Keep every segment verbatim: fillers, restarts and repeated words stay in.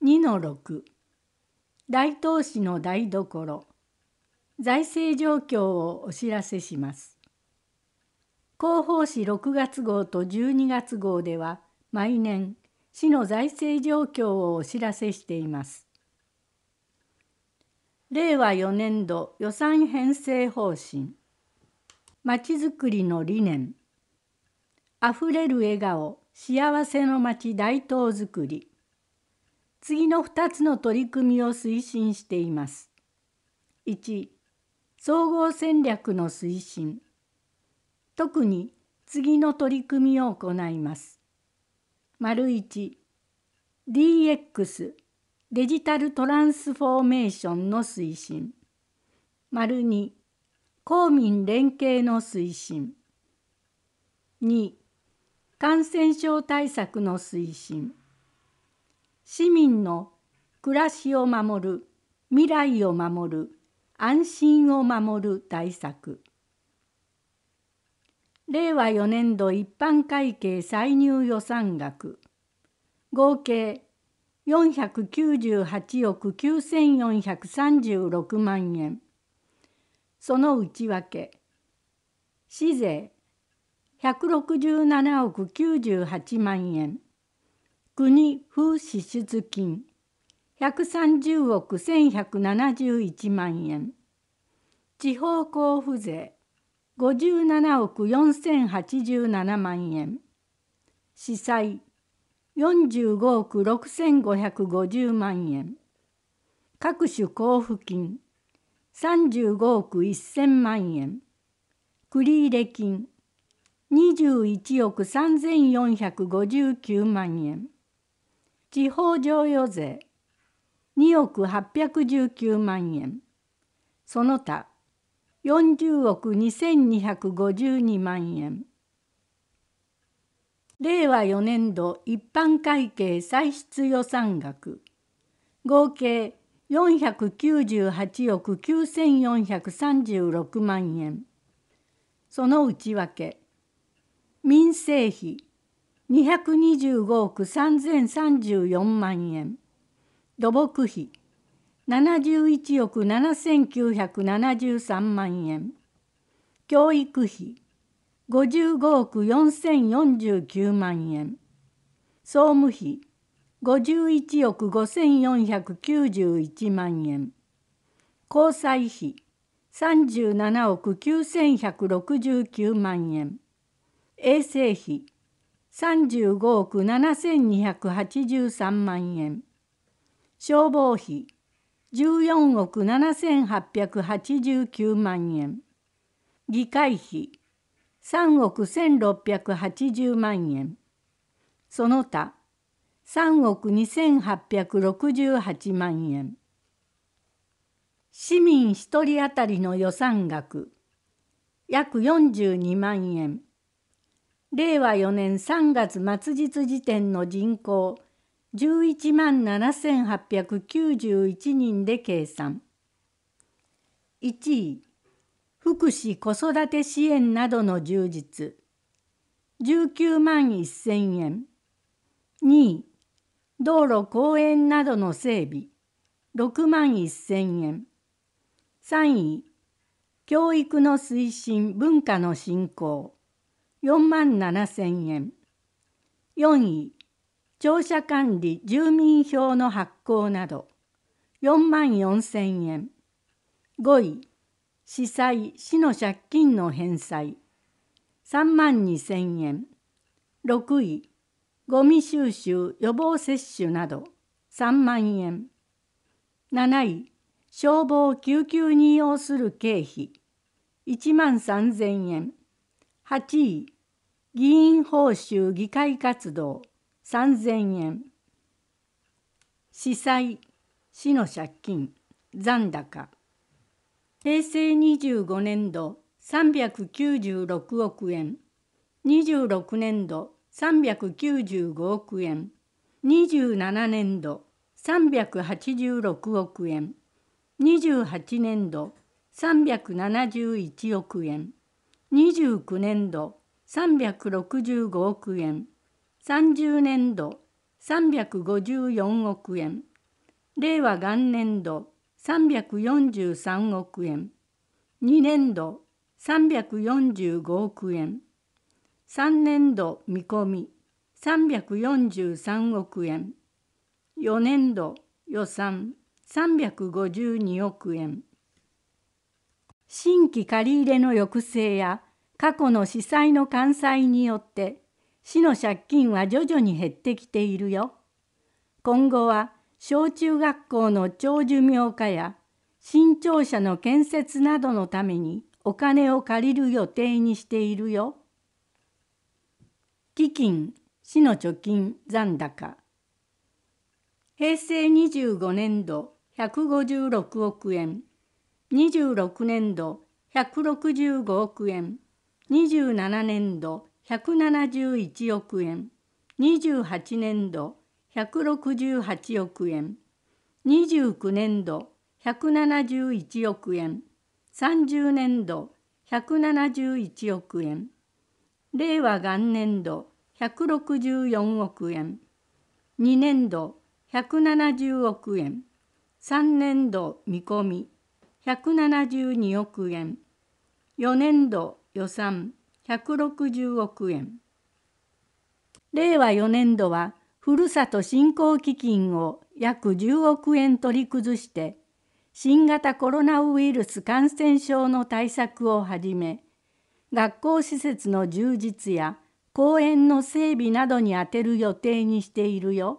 にのろく 大東市の台所財政状況をお知らせします。広報誌ろくがつ号とじゅうにがつ号では毎年市の財政状況をお知らせしています。れいわよねんど予算編成方針、まちづくりの理念、あふれる笑顔幸せのまち大東づくり、次のふたつの取り組みを推進しています。いち、総合戦略の推進。特に次の取り組みを行います。丸いち、ディーエックス デジタルトランスフォーメーションの推進。丸に、公民連携の推進。に、感染症対策の推進。市民の暮らしを守る、未来を守る、安心を守る対策。れいわよねんど一般会計歳入予算額、合計よんひゃくきゅうじゅうはちおくきゅうせんよんひゃくさんじゅうろくまんえん。その内訳、市税ひゃくろくじゅうななおくきゅうじゅうはちまんえん、国付支出金ひゃくさんじゅうおくせんひゃくななじゅういちまんえん、地方交付税ごじゅうななおくよんせんはちじゅうななまんえん、市債よんじゅうごおくろくせんごひゃくごじゅうまんえん、各種交付金さんじゅうごおくせんまんえん、繰入金にじゅういちおくさんぜんよんひゃくごじゅうきゅうまんえん、地方譲与税におくはっぴゃくじゅうきゅうまんえん、その他よんじゅうおくにせんにひゃくごじゅうにまんえん。れいわよねんど一般会計歳出予算額、合計よんひゃくきゅうじゅうはちおくきゅうせんよんひゃくさんじゅうろくまんえん。その内訳、民生費にひゃくにじゅうごおくさんぜんさんじゅうよんまんえん、土木費ななじゅういちおくななせんきゅうひゃくななじゅうさんまんえん、教育費ごじゅうごおくよんせんよんじゅうきゅうまんえん、総務費ごじゅういちおくごせんよんひゃくきゅうじゅういちまんえん、交際費さんじゅうななおくきゅうせんひゃくろくじゅうきゅうまんえん、衛生費さんじゅうごおくななせんにひゃくはちじゅうさんまんえん、消防費じゅうよんおくななせんはっぴゃくはちじゅうきゅうまんえん、議会費さんおくせんろっぴゃくはちじゅうまんえん、その他さんおくにせんはっぴゃくろくじゅうはちまんえん。市民ひとり当たりの予算額約よんじゅうにまんえん。れいわよねんさんがつ末日時点の人口じゅういちまんななせんはっぴゃくきゅうじゅういちにんで計算。いちい、福祉子育て支援などの充実じゅうきゅうまんせんえん。にい、道路公園などの整備ろくまんせんえん。さんい、教育の推進文化の振興よんまんななせんえん。よんい、庁舎管理住民票の発行などよんまんよんせんえん。ごい、市債市の借金の返済さんまんにせんえん。ろくい、ゴミ収集予防接種などさんまんえん。なない、消防救急に要する経費いちまんさんぜんえん。はちい、議員報酬議会活動さんぜんえん。市債市の借金残高へいせいにじゅうごねんどさんびゃくきゅうじゅうろくおくえん、にじゅうろくねんどさんびゃくきゅうじゅうごおくえん、にじゅうななねんどさんびゃくはちじゅうろくおくえん、にじゅうはちねんどさんびゃくななじゅういちおくえん、にじゅうきゅうねんどさんびゃくろくじゅうごおくえん、さんじゅうねんどさんびゃくごじゅうよんおくえん、 令和元年度さんびゃくよんじゅうさんおくえん、にねんどさんびゃくよんじゅうごおくえん、さんねんど見込みさんびゃくよんじゅうさんおくえん、よねんど予算さんびゃくごじゅうにおくえん。新規借入の抑制や過去の司債の完済によって市の借金は徐々に減ってきているよ。今後は小中学校の長寿命化や新庁舎の建設などのためにお金を借りる予定にしているよ。基金、市の貯金残高。平成にじゅうごねんどひゃくごじゅうろくおくえん、にじゅうろくねんどひゃくろくじゅうごおくえん、にじゅうななねんどひゃくななじゅういちおくえん、にじゅうはちねんどひゃくろくじゅうはちおくえん、にじゅうきゅうねんどひゃくななじゅういちおくえん、さんじゅうねんどひゃくななじゅういちおくえん、令和元年度ひゃくろくじゅうよんおくえん、にねんどひゃくななじゅうおくえん、さんねんど見込みひゃくななじゅうにおくえん、よねんど予算ひゃくろくじゅうおくえん。令和よねんどはふるさと振興基金を約じゅうおくえん取り崩して新型コロナウイルス感染症の対策をはじめ学校施設の充実や公園の整備などに充てる予定にしているよ。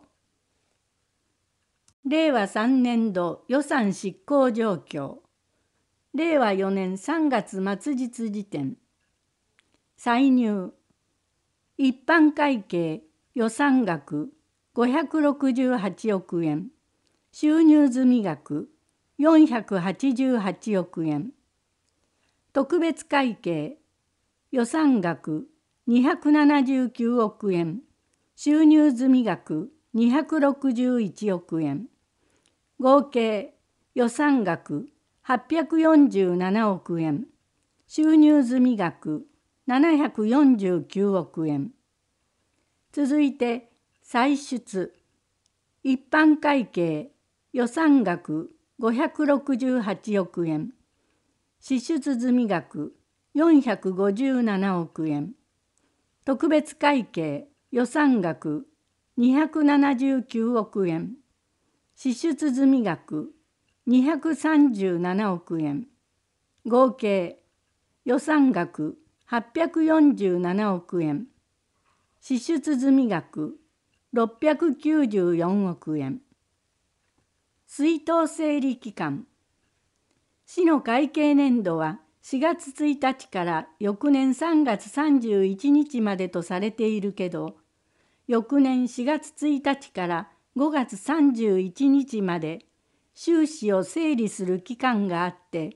令和さんねんど予算執行状況。令和よねんさんがつ末日時点。歳入。一般会計予算額ごひゃくろくじゅうはちおくえん。収入済額よんひゃくはちじゅうはちおくえん。特別会計予算額にひゃくななじゅうきゅうおくえん。収入済額にひゃくろくじゅういちおくえん。合計予算額はっぴゃくよんじゅうななおくえん。収入済額ななひゃくよんじゅうきゅうおくえん。続いて歳出。一般会計予算額ごひゃくろくじゅうはちおくえん。支出済額よんひゃくごじゅうななおくえん。特別会計予算額にひゃくななじゅうきゅうおくえん。支出済額にひゃくさんじゅうななおくえん。合計予算額はっぴゃくよんじゅうななおくえん。支出済額ろっぴゃくきゅうじゅうよんおくえん。出納整理期間。市の会計年度はしがつついたちから翌年さんがつさんじゅういちにちまでとされているけど、翌年しがつついたちからごがつさんじゅういちにちまで収支を整理する期間があって、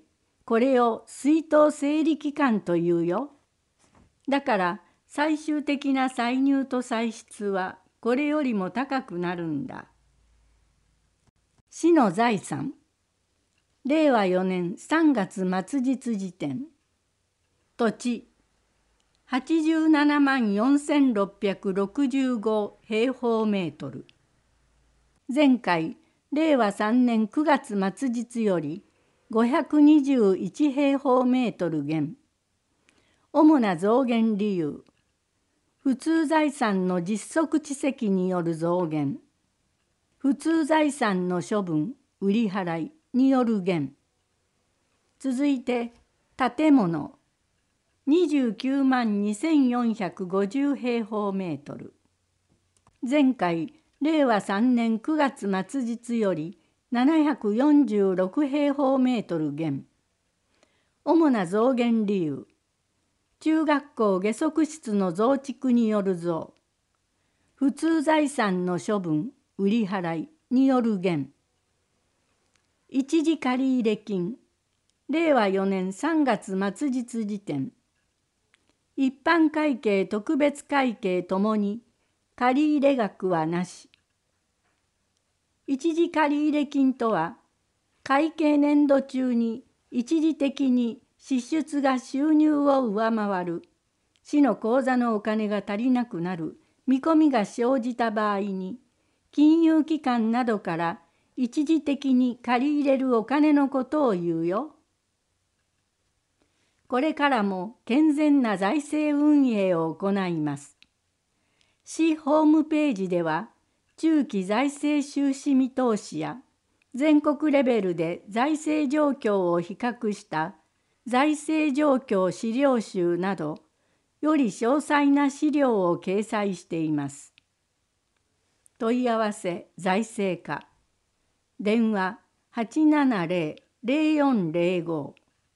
これを出納整理期間というよ。だから最終的な歳入と歳出はこれよりも高くなるんだ。市の財産。令和よねんさんがつ末日時点。土地はちじゅうななまんよんせんろっぴゃくろくじゅうご平方メートル。前回令和さんねんくがつ末日よりごひゃくにじゅういち平方メートル減。主な増減理由。普通財産の実測地積による増減。普通財産の処分、売り払いによる減。続いて建物にじゅうきゅうまんにせんよんひゃくごじゅう平方メートル。前回令和さんねんくがつ末日よりななひゃくよんじゅうろく平方メートル減。主な増減理由。中学校下足室の増築による増。普通財産の処分、売り払いによる減。一時借入金。令和よねんさんがつ末日時点。一般会計特別会計ともに借入額はなし。一時借入金とは、会計年度中に一時的に支出が収入を上回る、市の口座のお金が足りなくなる見込みが生じた場合に、金融機関などから一時的に借り入れるお金のことを言うよ。これからも健全な財政運営を行います。市ホームページでは、中期財政収支見通しや、全国レベルで財政状況を比較した財政状況資料集など、より詳細な資料を掲載しています。問い合わせ財政課。電話 はちななゼロ ゼロよんゼロご。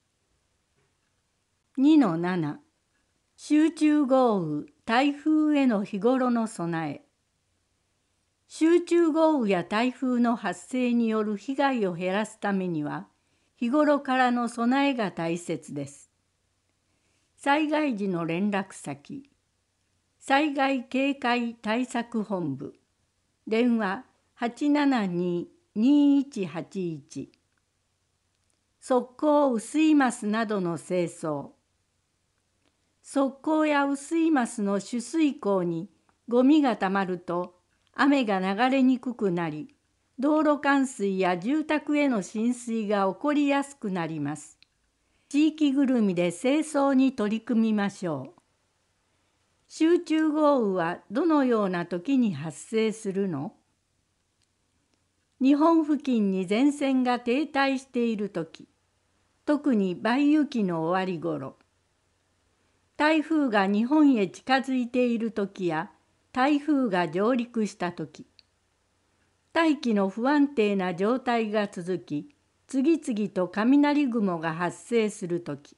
にのなな。集中豪雨・台風への日頃の備え。集中豪雨や台風の発生による被害を減らすためには、日頃からの備えが大切です。災害時の連絡先。災害警戒対策本部。電話 はちななに にいちはちいち。側溝雨水ますなどの清掃。側溝や雨水ますの取水口にゴミがたまると雨が流れにくくなり、道路冠水や住宅への浸水が起こりやすくなります。地域ぐるみで清掃に取り組みましょう。集中豪雨はどのような時に発生するの？日本付近に前線が停滞している時、特に梅雨期の終わり頃、台風が日本へ近づいている時や台風が上陸した時、大気の不安定な状態が続き、次々と雷雲が発生する時。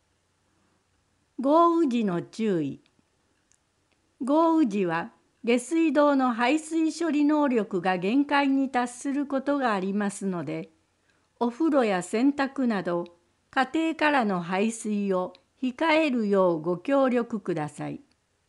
豪雨時の注意。豪雨時は下水道の排水処理能力が限界に達することがありますので、お風呂や洗濯など家庭からの排水を控えるようご協力ください。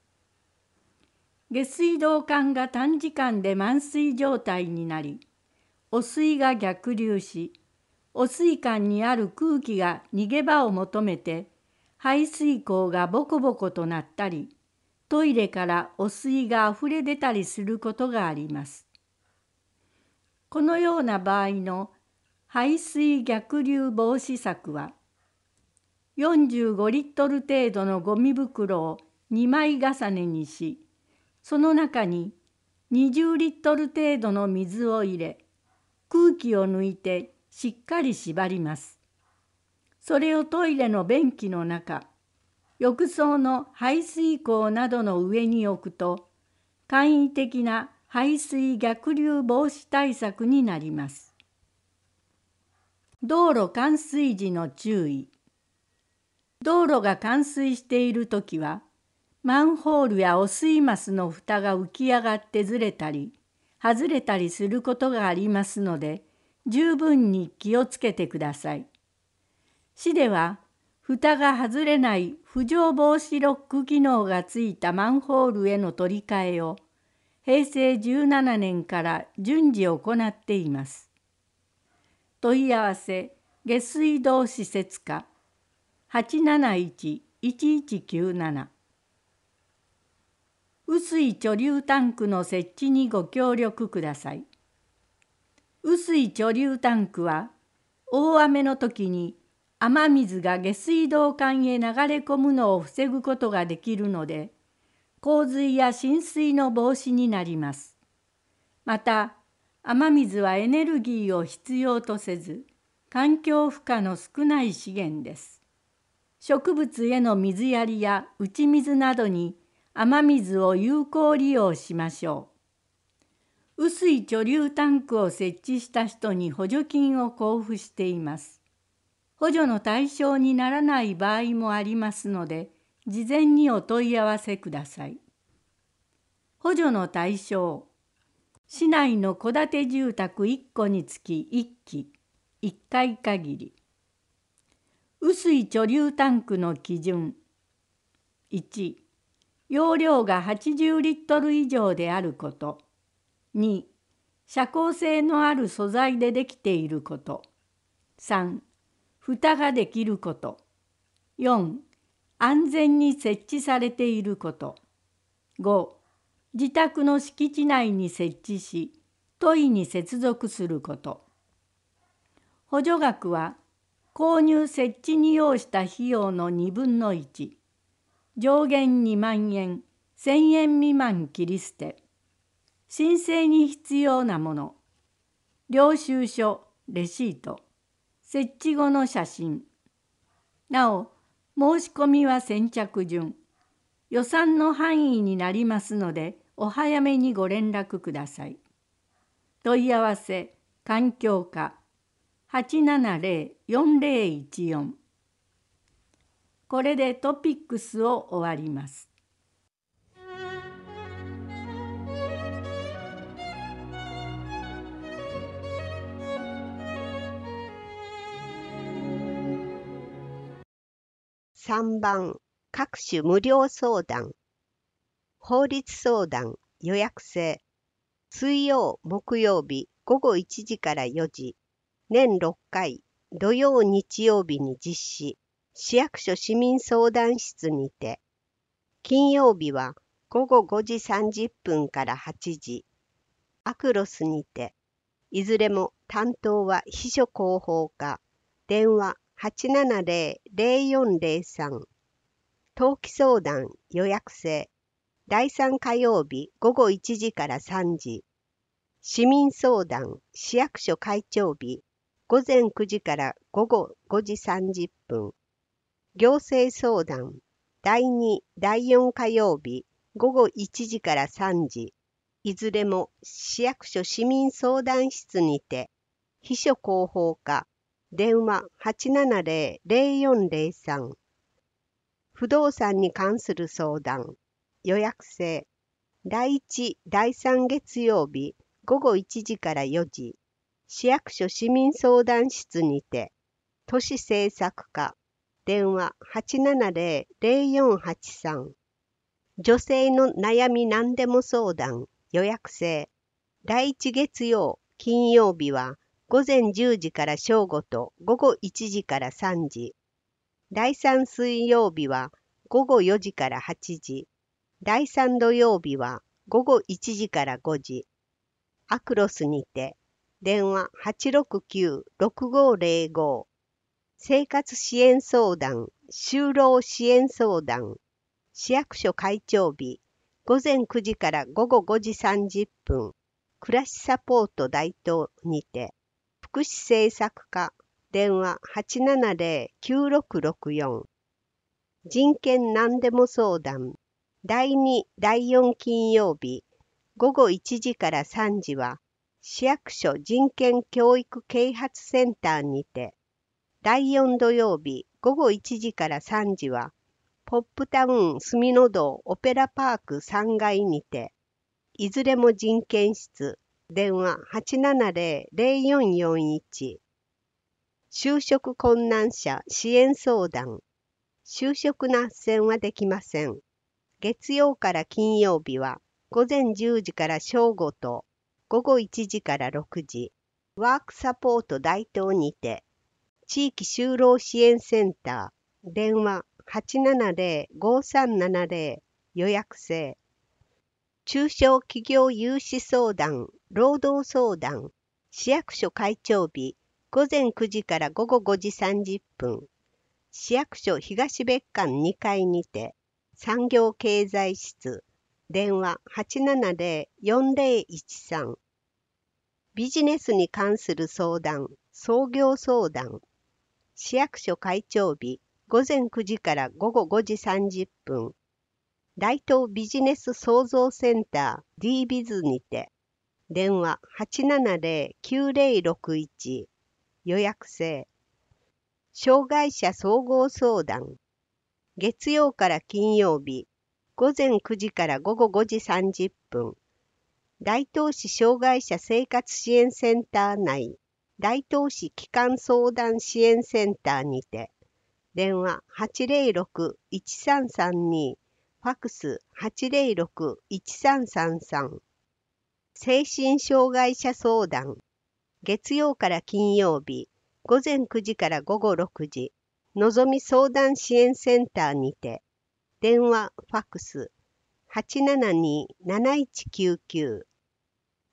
下水道管が短時間で満水状態になり、汚水が逆流し、汚水管にある空気が逃げ場を求めて、排水口がボコボコとなったり、トイレから汚水があふれ出たりすることがあります。このような場合の排水逆流防止策は、よんじゅうごリットル程度のゴミ袋をにまい重ねにし、その中ににじゅうリットル程度の水を入れ、空気を抜いてしっかり縛ります。それをトイレの便器の中、浴槽の排水口などの上に置くと、簡易的な排水逆流防止対策になります。道路冠水時の注意。道路が冠水しているときは、マンホールや汚水ますの蓋が浮き上がってずれたり、外れたりすることがありますので、十分に気をつけてください。市では、蓋が外れない浮上防止ロック機能がついたマンホールへの取り替えを、へいせいじゅうななねんから順次行っています。問い合わせ下水道施設課 はちなないち いちいちきゅうなな。雨水貯留タンクの設置にご協力ください。雨水貯留タンクは、大雨の時に雨水が下水道管へ流れ込むのを防ぐことができるので、洪水や浸水の防止になります。また、雨水はエネルギーを必要とせず、環境負荷の少ない資源です。植物への水やりや打ち水などに雨水を有効利用しましょう。雨水貯留タンクを設置した人に補助金を交付しています。補助の対象にならない場合もありますので、事前にお問い合わせください。補助の対象。市内の戸建て住宅いっこにつきいっき、いっかい限り。雨水貯留タンクの基準。いち、容量がはちじゅうリットル以上であること。に、遮光性のある素材でできていること。さん、蓋ができること。よん、安全に設置されていること。ご、自宅の敷地内に設置し、 問いに接続すること。補助額は購入設置に要した費用のにぶんのいち、上限にまんえん、せんえん未満切り捨て、申請に必要なもの、領収書、レシート、設置後の写真。なお、申し込みは先着順、予算の範囲になりますので、お早めにご連絡ください。問い合わせ、環境課、はちななゼロ よんゼロいちよん。これでトピックスを終わります。 さんばん、各種無料相談。法律相談予約制。水曜、木曜日ごごいちじからよじ。年ろっかい、土曜、日曜日に実施。市役所市民相談室にて。金曜日はごごごじさんじゅっぷんからはちじ。アクロスにて。いずれも担当は秘書広報課。電話はちななゼロ ゼロよんゼロさん。登記相談予約制。だいさん火曜日ごごいちじからさんじ。市民相談市役所会長日ごぜんくじからごごごじさんじゅっぷん。行政相談だいに、だいよん火曜日ごごいちじからさんじ。いずれも市役所市民相談室にて。秘書広報課。電話はちななゼロ ゼロよんゼロさん。不動産に関する相談予約制。だいいち、だいさん月曜日ごごいちじからよじ。市役所市民相談室にて。都市政策課。電話はちななゼロ ゼロよんはちさん。女性の悩み何でも相談予約制。だいいち月曜、金曜日はごぜんじゅうじから正午とごごいちじからさんじ。だいさん水曜日はごごよじからはちじ。だいさん土曜日はごごいちじからごじ。アクロスにて。電話はちろくきゅう ろくごゼロご。生活支援相談就労支援相談市役所会長日ごぜんくじからごごごじさんじゅっぷん。暮らしサポート大東にて。福祉政策課。電話はちななゼロ きゅうろくろくよん。人権何でも相談だいに、だいよん金曜日ごごいちじからさんじは市役所人権教育啓発センターにて。だいよん土曜日ごごいちじからさんじはポップタウン住の堂オペラパークさんがいにて。いずれも人権室。電話はちななゼロ ゼロよんよんいち。就職困難者支援相談。就職斡旋はできません。月曜から金曜日はごぜんじゅうじから正午とごごいちじからろくじ。ワークサポート大東にて。地域就労支援センター。電話はちななゼロ ごさんななゼロ。予約制。中小企業融資相談、労働相談。市役所会長日ごぜんくじからごごごじさんじゅっぷん。市役所東別館にかいにて。産業経済室。電話はちななゼロ よんゼロいちさん。ビジネスに関する相談、創業相談。市役所会長日ごぜんくじからごごごじさんじゅっぷん。大東ビジネス創造センター ディービズ にて。電話はちななゼロ きゅうゼロろくいち。予約制。障害者総合相談。月曜から金曜日ごぜんくじからごごごじさんじゅっぷん。大東市障害者生活支援センター内大東市基幹相談支援センターにて。電話はちゼロろく いちさんさんに。ファクスはちゼロろく いちさんさんさん。精神障害者相談。月曜から金曜日ごぜんくじからごごろくじ。のぞみ相談支援センターにて。電話ファクスはちななに なないちきゅうきゅう。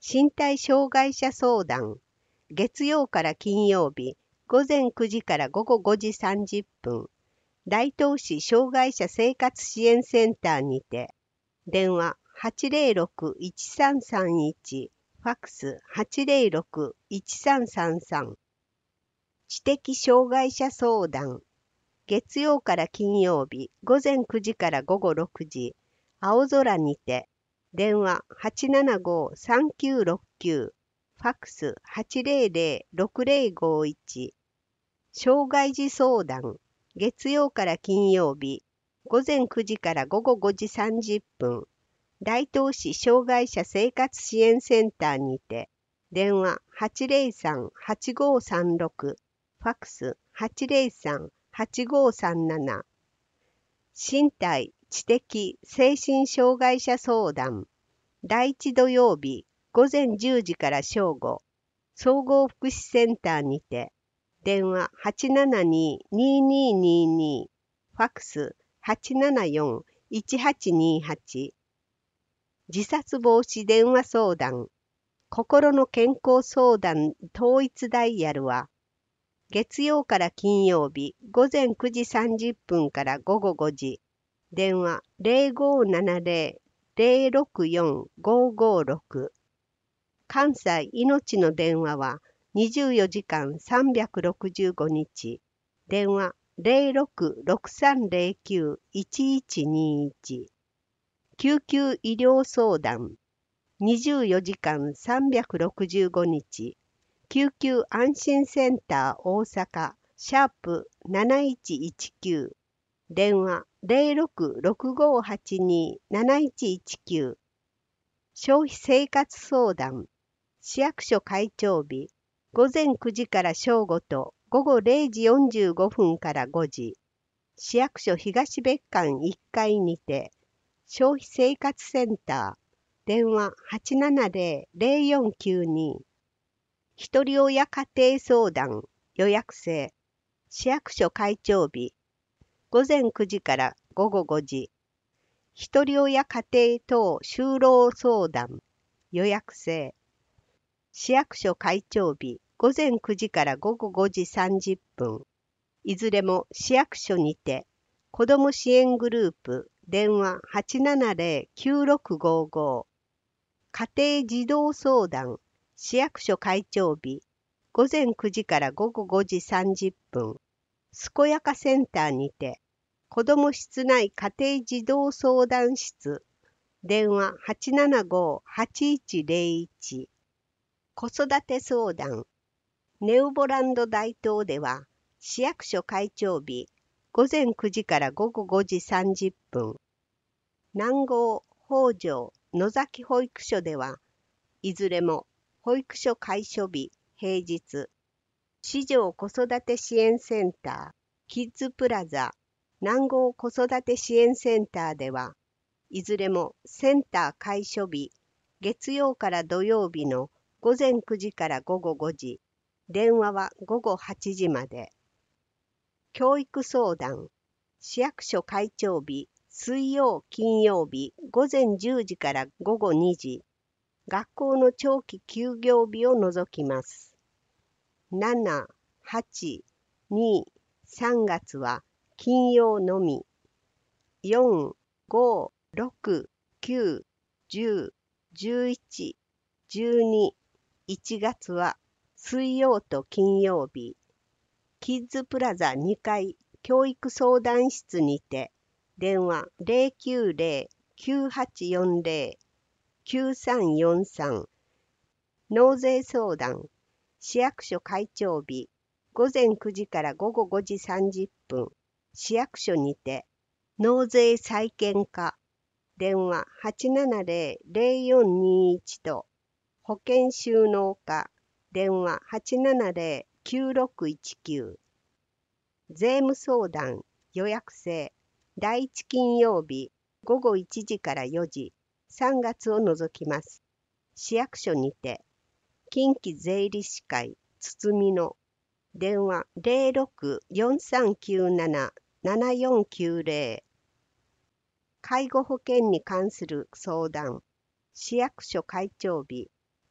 身体障害者相談、月曜から金曜日、ごぜんくじからごごごじさんじゅっぷん、大東市障害者生活支援センターにて、電話 はちぜろろくいちさんさんいち、ファックス はちぜろろくいちさんさんさん。知的障害者相談、月曜から金曜日、ごぜんくじからごごろくじ、青空にて、電話 はちななごさんきゅうろくきゅう、ファックス はちぜろぜろろくぜろごいち。障害児相談、月曜から金曜日、ごぜんくじからごごごじさんじゅっぷん、大東市障害者生活支援センターにて、電話 はちぜろさんはちごさんろく、ファックス はちぜろさんはちごさんなな。身体、知的、精神障害者相談、第一土曜日、ごぜんじゅうじから正午、総合福祉センターにて、電話 はちななに にーにーにーにー、ファックス はちななよん いちはちにはち。自殺防止電話相談、心の健康相談統一ダイヤルは、月曜から金曜日ごぜんくじさんじゅっぷんからごごごじ、電話 ぜろごななぜろ ぜろろくよん ごごろく。関西いのちの電話はにじゅうよじかんさんびゃくろくじゅうごにち、電話 ぜろろくろくさんぜろきゅう いちいちにいち。救急医療相談、にじゅうよじかんさんびゃくろくじゅうごにち、救急安心センター大阪、シャープなないちいちきゅう、電話 ぜろろくろくごはちになないちいちきゅう。消費生活相談、市役所会長日、ごぜんくじから正午とごごれいじよんじゅうごふんからごじ、市役所東別館いっかいにて、消費生活センター、電話 はちななぜろ ぜろよんきゅうに。ひとり親家庭相談、予約制、市役所会長日、ごぜんくじからごごごじ、ひとり親家庭等就労相談、予約制、市役所会長日、ごぜんくじからごごごじさんじゅっぷん、いずれも市役所にて、子ども支援グループ、電話 はちななぜろ きゅうろくごご、家庭児童相談、市役所会長日、ごぜんくじからごごごじさんじゅっぷん、健やかセンターにて、子ども室内家庭児童相談室、電話 はちななご はちいちぜろいち。子育て相談、ネウボランド大東では、市役所会長日、ごぜんくじからごごごじさんじゅっぷん、南郷、北条、野崎保育所では、いずれも保育所開所日、平日、市場子育て支援センター、キッズプラザ、南郷子育て支援センターでは、いずれもセンター開所日、月曜から土曜日のごぜんくじからごごごじ、電話はごごはちじまで。教育相談、市役所会長日、水曜、金曜日、ごぜんじゅうじからごごにじ、学校の長期休業日を除きます。なな、はち、に、さんがつは金曜のみ。よん、ご、ろく、きゅう、じゅう、じゅういち、じゅうに、いちがつは水曜と金曜日。キッズプラザにかい教育相談室にて、電話 ぜろきゅうぜろ きゅうはちよんぜろ きゅうさんよんさん。納税相談、市役所会長日、ごぜんくじからごごごじさんじゅっぷん、市役所にて、納税再建課、電話 はちななぜろ ぜろよんにいちと、保険収納課、電話 はちななぜろ きゅうろくいちきゅう。税務相談、予約制、だいいち金曜日、ごごいちじからよじ、さんがつを除きます。市役所にて、近畿税理士会、堤の、電話 ぜろろく よんさんきゅうなな ななよんきゅうぜろ。介護保険に関する相談、市役所会長日、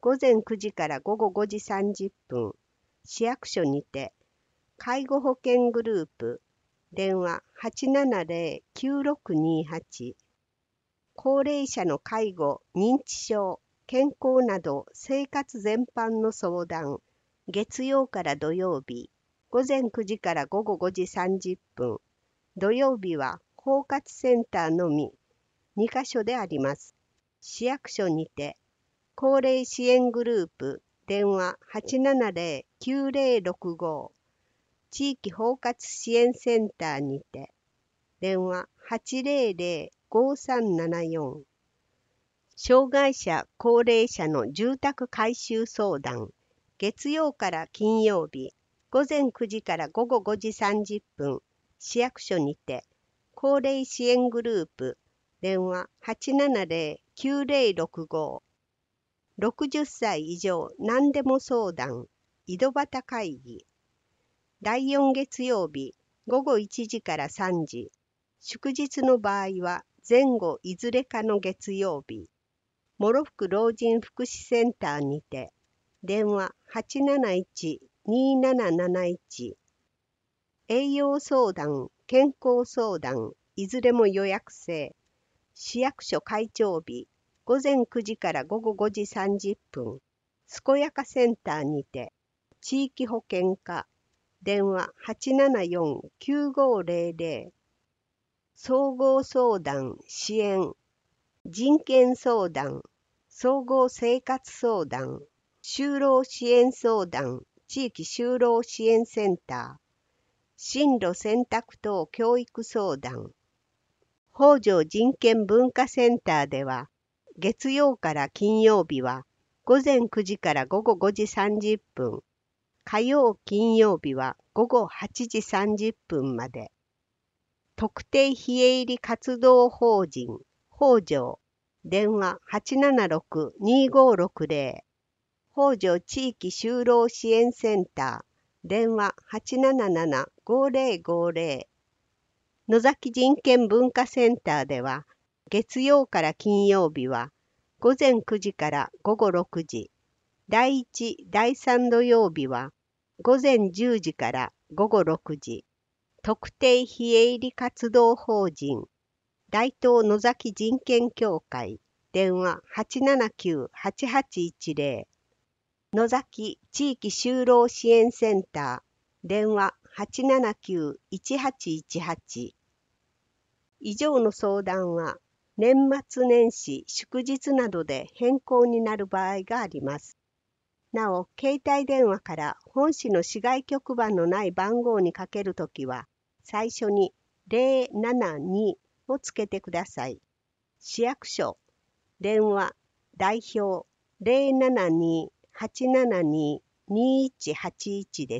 午前くじから午後ごじさんじゅっぷん、市役所にて、介護保険グループ、電話 はちななゼロ きゅうろくにはち、高齢者の介護、認知症、健康など生活全般の相談、月曜から土曜日、午前くじから午後ごじさんじゅっぷん、土曜日は包括センターのみにカ所であります。市役所にて、高齢支援グループ、電話 はちななゼロ きゅうゼロろくご、地域包括支援センターにて、電話 はちゼロゼロ ごさんななよん、障害者・高齢者の住宅改修相談、月曜から金曜日、午前くじから午後ごじさんじゅっぷん、市役所にて、高齢支援グループ、電話 はちななゼロ きゅうゼロろくご、ろくじゅっさい以上何でも相談、井戸端会議、だいよん月曜日、午後いちじからさんじ、祝日の場合は前後いずれかの月曜日、諸福老人福祉センターにて、電話 はちなないち になななないち、栄養相談、健康相談、いずれも予約制、市役所会長日、午前くじから午後ごじさんじゅっぷん、健やかセンターにて、地域保険課、電話 はちななよん きゅうごゼロゼロ、総合相談、支援、人権相談、総合生活相談、就労支援相談、地域就労支援センター、進路選択等教育相談、北条人権文化センターでは、月曜から金曜日は午前くじから午後ごじさんじゅっぷん、火曜金曜日は午後はちじさんじゅっぷんまで。特定非営利活動法人、北条、電話 はちななろく にごろくゼロ、北条地域就労支援センター、電話 はちなななな ごゼロごゼロ、野崎人権文化センターでは、月曜から金曜日は午前くじから午後ろくじ、だいいち、だいさん土曜日は午前じゅうじから午後ろくじ、特定非営利活動法人、大東野崎人権協会、電話 はちななきゅう はちはちいちゼロ、野崎地域就労支援センター、電話 はちななきゅう いちはちいちはち。以上の相談は、年末年始、祝日などで変更になる場合があります。なお、携帯電話から本市の市外局番のない番号にかけるときは、最初にゼロななにをつけてください。市役所、電話、代表ゼロななに はちななに にいちはちいちです。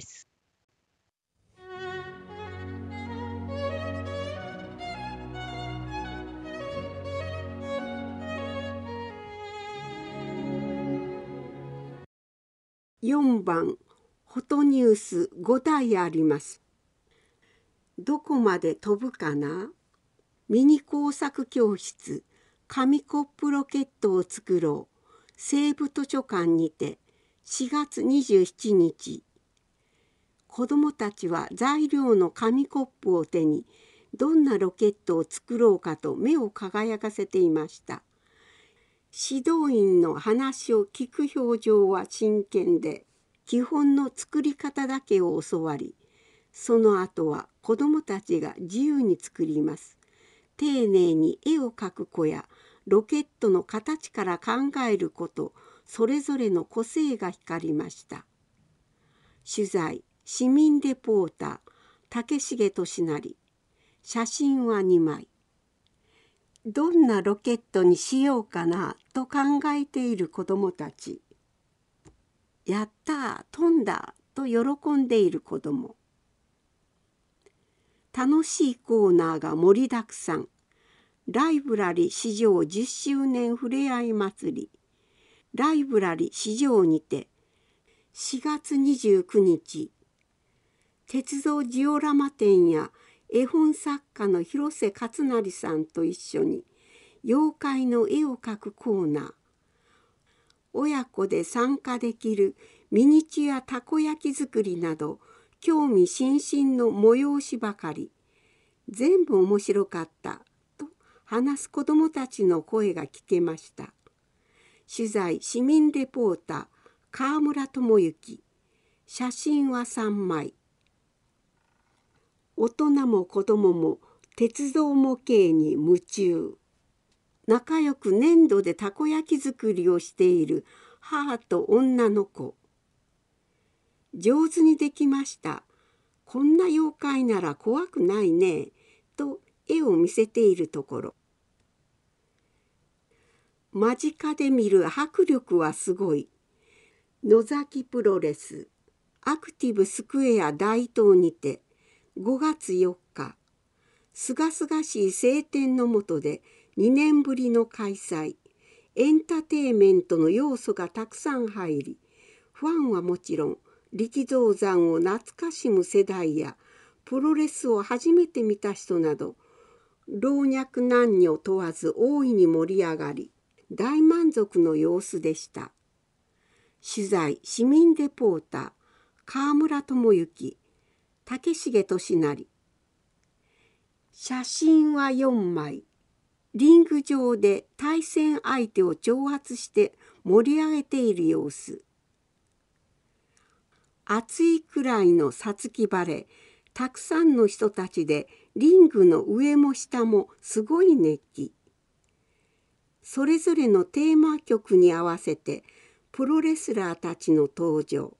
よんばん、フォトニュースごだいあります。どこまで飛ぶかな？ミニ工作教室、紙コップロケットを作ろう。西部図書館にてしがつにじゅうしちにち。子どもたちは材料の紙コップを手に、どんなロケットを作ろうかと目を輝かせていました。指導員の話を聞く表情は真剣で、基本の作り方だけを教わり、その後は子どもたちが自由に作ります。丁寧に絵を描く子や、ロケットの形から考えること、それぞれの個性が光りました。取材、市民レポーター、竹重俊成。写真はにまい。どんなロケットにしようかなと考えている子どもたち。やったー、飛んだと喜んでいる子ども。楽しいコーナーが盛りだくさん。ライブラリ史上じゅっしゅうねんふれあい祭り。ライブラリ史上にてしがつにじゅうくにち。鉄道ジオラマ展や絵本作家の広瀬勝成さんと一緒に妖怪の絵を描くコーナー。 親子で参加できるミニチュアたこ焼き作りなど興味津々の催しばかり。全部面白かったと話す子どもたちの声が聞けました。取材市民レポーター川村智之。写真はさんまい。大人も子どもも鉄道模型に夢中。仲良く粘土でたこ焼き作りをしている母と女の子。上手にできました。こんな妖怪なら怖くないね。と絵を見せているところ。間近で見る迫力はすごい。野崎プロレスアクティブスクエア大東にてごがつよっか、すがすがしい晴天の下でにねんぶりの開催。エンターテインメントの要素がたくさん入り、ファンはもちろん力道山を懐かしむ世代やプロレスを初めて見た人など老若男女問わず大いに盛り上がり、大満足の様子でした。取材市民レポーター川村智之、竹重俊成。写真はよんまい。リング上で対戦相手を挑発して盛り上げている様子。暑いくらいの五月晴れ、たくさんの人たちでリングの上も下もすごい熱気。それぞれのテーマ曲に合わせてプロレスラーたちの登場。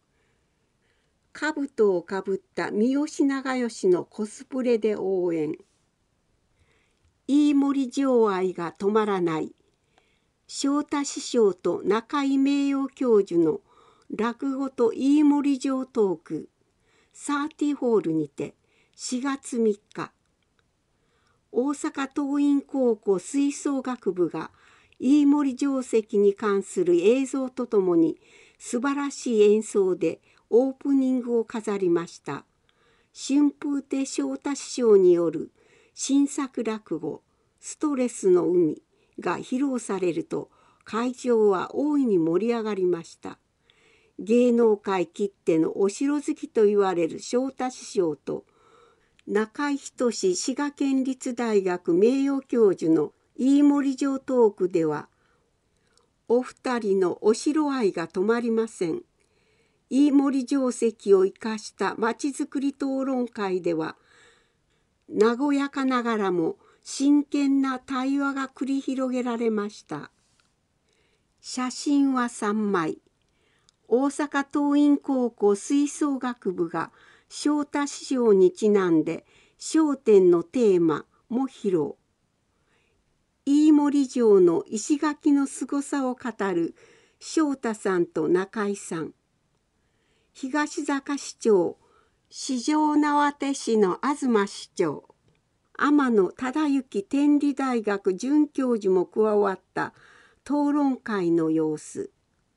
兜をかぶった三好長慶のコスプレで応援。飯盛情愛が止まらない。昇太師匠と中井名誉教授の落語と飯盛情トークサーティホールにてしがつみっか。大阪桐蔭高校吹奏楽部が飯盛定石に関する映像とともに素晴らしい演奏でオープニングを飾りました。春風亭昇太師匠による新作落語ストレスの海が披露されると会場は大いに盛り上がりました。芸能界きってのお城好きと言われる昇太師匠と中井仁滋賀県立大学名誉教授の飯盛城トークではお二人のお城愛が止まりません。飯盛定石を生かしたまちづくり討論会では和やかながらも真剣な対話が繰り広げられました。写真はさんまい。大阪桐蔭高校吹奏楽部が昇太師匠にちなんで笑点のテーマも披露。飯盛城の石垣のすごさを語る昇太さんと中井さん。東坂市長四条畷市の東市長天野忠之天理大学准教授も加わった討論会の様子。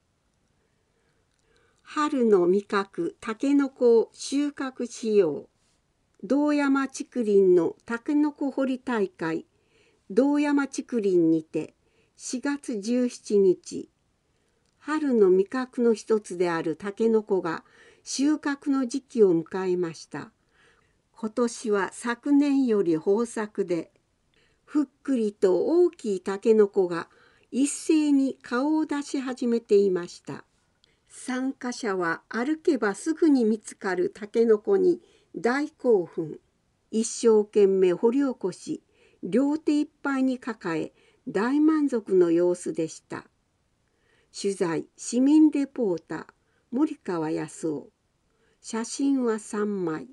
春の味覚たけのこを収穫しよう。堂山竹林のたけのこ掘り大会堂山竹林にてしがつじゅうしちにち、春の味覚の一つであるたけのこが収穫の時期を迎えました。今年は昨年より豊作で、ふっくりと大きいたけのこが一斉に顔を出し始めていました。参加者は歩けばすぐに見つかるたけのこに大興奮。一生懸命掘り起こし、両手いっぱいに抱え、大満足の様子でした。取材市民レポーター森川康夫。写真はさんまい。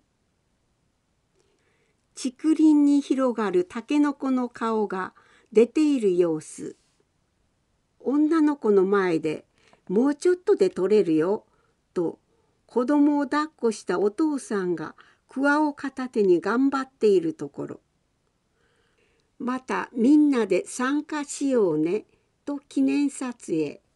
竹林に広がるたけのこの顔が出ている様子。女の子の前でもうちょっとで取れるよと子供を抱っこしたお父さんが桑を片手に頑張っているところ。またみんなで参加しようねと記念撮影。